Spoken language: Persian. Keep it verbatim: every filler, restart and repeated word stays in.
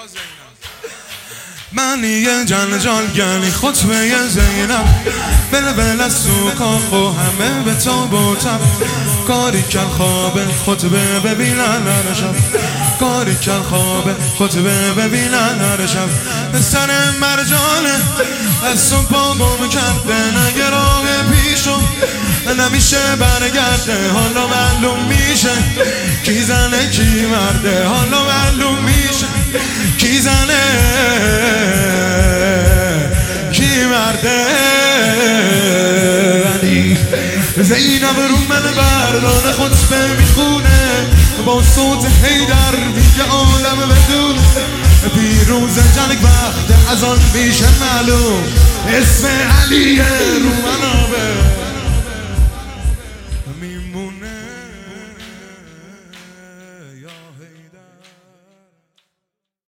من یه جن جال گلی خطبه زینب بله بله سوکا خو همه به تاب و تب کاری کل خوابه خطبه ببینن نرشم کاری کل خوابه خطبه ببینن نرشم سر مرجانه از صبح بابام کرده نگه راه پیشم نمیشه برگرده حالا معلوم میشه کی زنه کی مرده حالا معلوم میشه کی زنه کی مرده ولی زینب رو من بردان خطبه میخونه با صوت حیدر میگه عالم بدون پیروز جنگ وقت از آن میشه معلوم اسم علیه رو منابه